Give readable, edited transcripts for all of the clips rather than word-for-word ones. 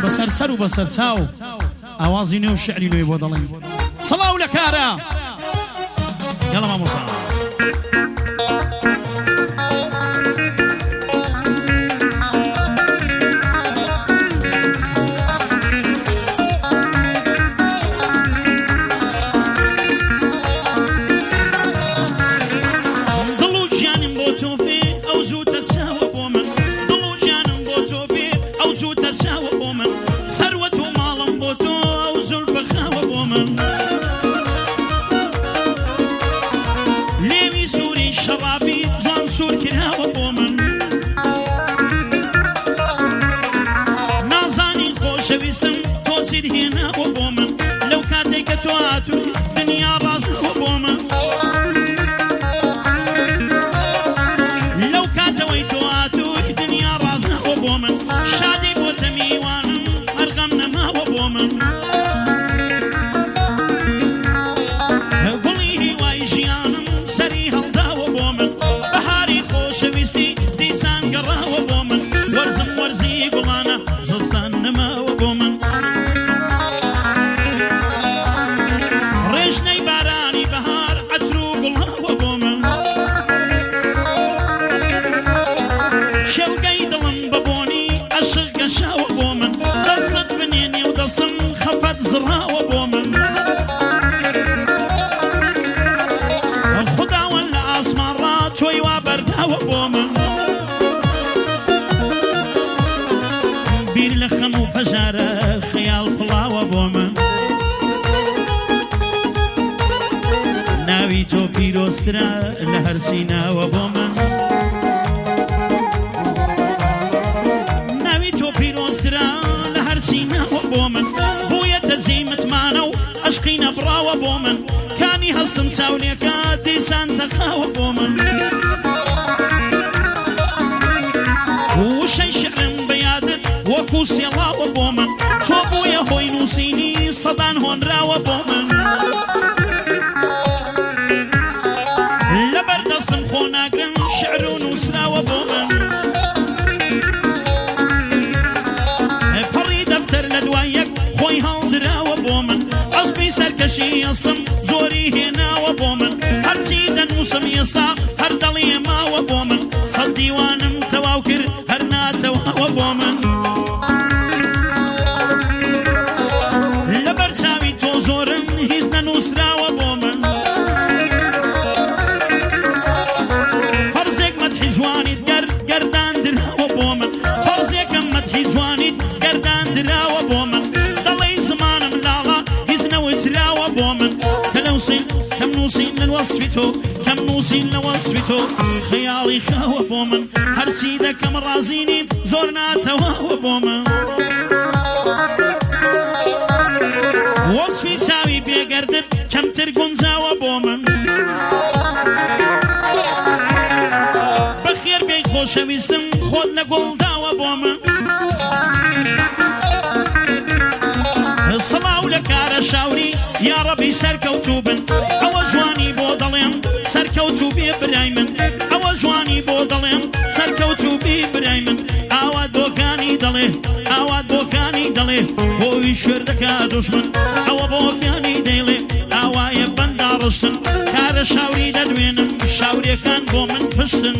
بسرسر وبسرساو اوازي نو شعري نو يبودلين صلاة ولكارا يلا ما موسى لهرسينا وبومن ناوي تو بيروسرا لهرسينا وبومن بويا تزيمت مانو عشقينا برا وبومن كاني هصم ساوليكا ديسان تخا وبومن وشي شعر بيادت وكوسي الله وبومن تو بويا هوي نوسيني صدان هون را وبومن شعر ونسرا وبومن بري دفتر لدوايك خوي هالدرا وبومن عصبي سركشي يصم زوري هنا وبومن هر سيدا موسم يصا هر دلي ما وبومن صد ديوانم تواوكر هر ناتوا وبومن لبرشاوي تو زورن هيزنا نسرا وبومن كم نوصين لوصفته خيالي خاوة بومن هرسيدة كم رازيني زورنا تواوة بومن وصفي ساوي بيقردد كم ترقون زاوة بومن بخير بي خوشة ويسم خود نقول داوة بومن الصلاة ولكار شاوري يا ربي سركوتوبن اوزواني بودلين سركوتو بي برايمن اوزواني بودلين سركوتو بي برايمن اواد بوكاني دلي اواد بوكاني دلي وي شردكا دشمن او بوكاني ديلي اواي بندارستن كار شاوري ددوينم شاوري كان بومن فستن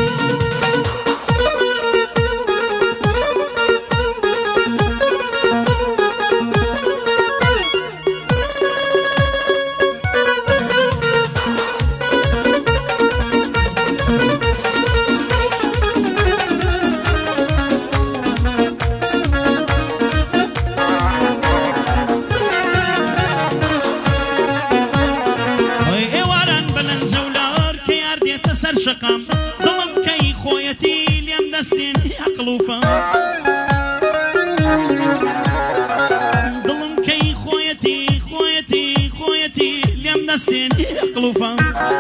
شقام ضلم كي خويتي اليم دستين أقلوفا ضلم كي خويتي اليم دستين أقلوفا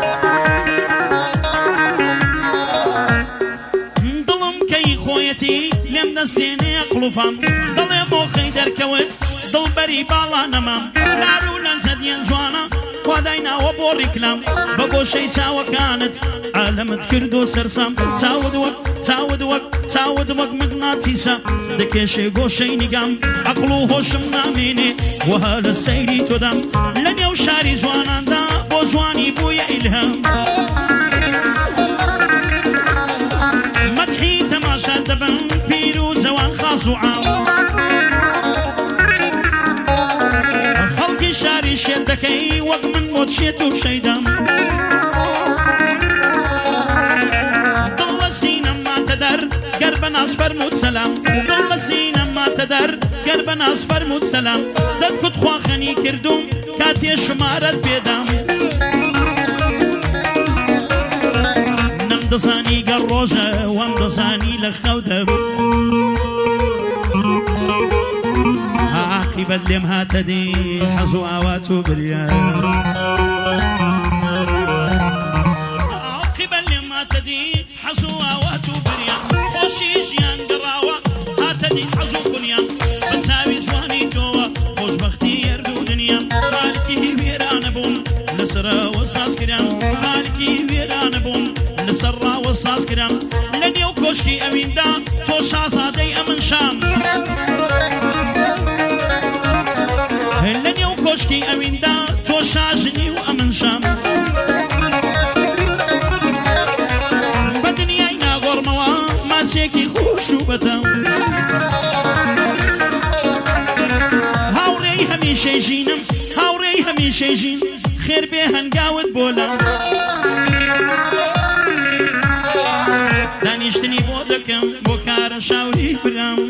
ضلم كي خويتي اليم دستين أقلوفا ضل مو خيدر كوت ضل بري بالا نمام نارو لنزد ينزوانا خوادایناوە بۆ ڕیکلام بە گۆشەی چاوەکانت عالەمت کردو سەرسام چاود وەک مغناتیسە دەکێشێ گۆشەی نیگام عەقڵ و هۆشم نامێنێ وەها لە سەیری تۆدام لە نێو شاری جواناندا بۆ جوانی بوویە ئیلهام مەدحی تەماشا دەبن پیر و جەوان خاز و عام خەڵکی شاری شێت دەکەی وەک من بۆ چێت و شەیدام دڵ لە سینەم ماتە دەر گەر بە ناز فەرمووت سەلام دڵ لە سینەم ماتە دەر گەر بە ناز فەرمووت سەلام دەتکوت خواخەنی کردوم کاتێ شمارەت پێدام نەم دەزانی گەڕ ڕۆژە وەم دەزانی لە خەو دەبم عاقبەت لێم هاتە دی حەز و ئاوات و بریار عاقبەت لێم هاتە دی حەز و ئاوات و بریار خۆشی ژیان گەڕاوە هاتە دی حەز و بریان بە چاوی جوانی تۆوە خۆشبەختی هەردوو دنیا مالکی وێرانە بوون لەسەرەوە ساز کرام مالکی وێرانە بوون لەسەرڕاوە ساز کرام لە نێو کۆشکی ئەویندا تۆ شازادەی ئەمن شام لە نێو کۆشکی ئەویندا تۆ شاژنی و ئەمن شام بە دنیای ناگۆڕمەوە ماچێکی خوش و بەتەم هاوڕێی هەمیشەی ژینم هاوڕێی هەمیشەی ژین خێر بێ هەنگاوت بۆ لەم دانیشتنی بۆ دەکەم بۆ کارە شاوری برام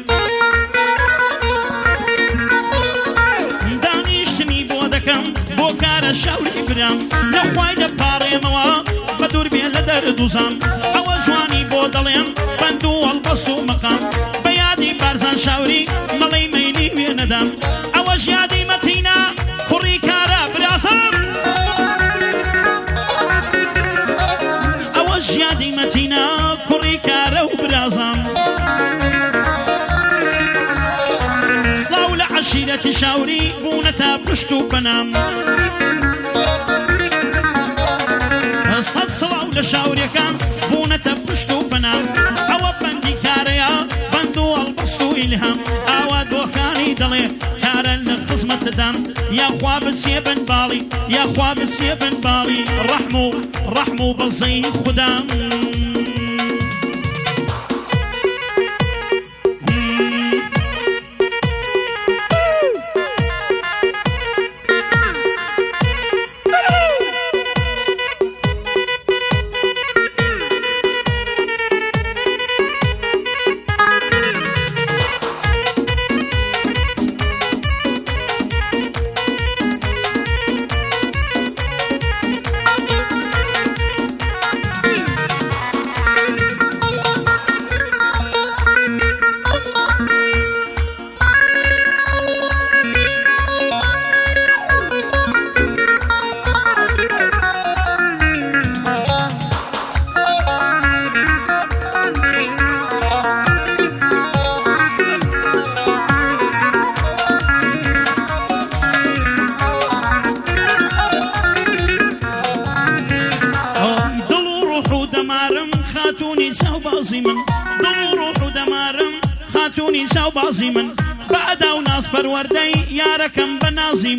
بۆ کارە شاوری برام لەخوای دەپاڕێمەوە بە دوور بێ لە دەردوزام ئەوە جوانی بۆ دەڵێم بەند و هەڵبەست و مەقام بە یادی بارزان شاوری مەڵەی مەیلی وێ نەدام ئەوەش یادی مەتینە کوڕی کارە براسم ئەوەش یادی مەتینە کوڕی کارە و برازام سڵاو لە عەشیرەتی شاوری بوونەتە پشت و بەنام سەد سڵاو لە شاوریەکان بوونەتە پشت و بەنام ئەوە بەندی کارەیە بەند و هەڵبەست و ئیلهام ئاوا دۆخانی دەڵێ کارە لە خزمەتدام یاخوا بچێ بنباڵی یاخوا بچێ بنباڵی ڕەحم و بەزەی خودام خاتونی ساو بازی من بعدا و ناز پەروەردەی یارەکەم بە نازی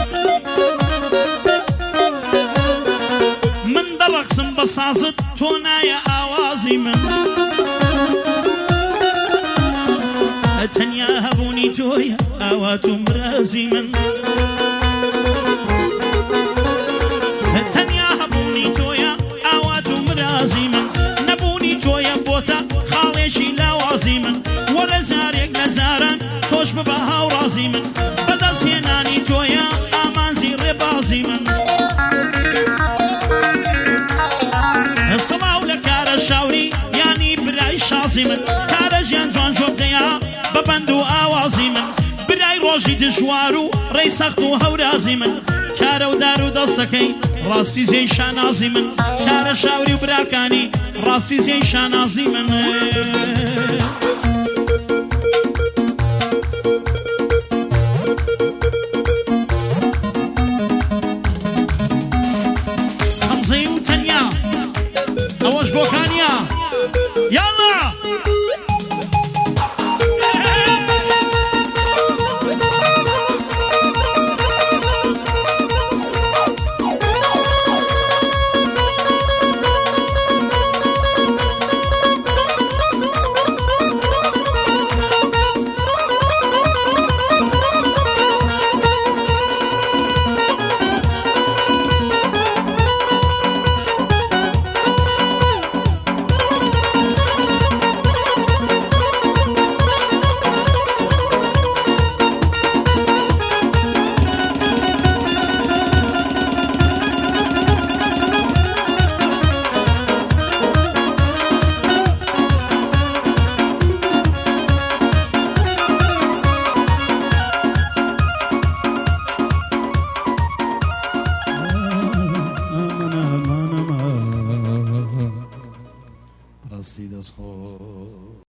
من دەڕەقسم بە سازت تۆ نایە ئاوازی من تەنیا هەبوونی تۆیە ئاوات و مرازی من تەنیا هەبوونی تۆیە ئاوات و مرازی من نەبوونی تۆیە بۆتە خاڵێکی لاوازی من وەرە زارێک لە زاران تۆش ببە هاوڕازی من بەدەستهێنانی تۆیە ئامانزی ڕێبازی من سڵاو لە کارە شاوری یانی برای شازی من کارە ژیان جوان جۆبدەیە بە بەند و ئاوازی من برای ڕۆژی دژوار و ڕێی سەخت و هەورازی من کارە و دار و دەستەکەی ڕاستی زێی شانازی من کارە شاوری و براکانی ڕاستی زێی شانازی من ڕاستی دەستخۆ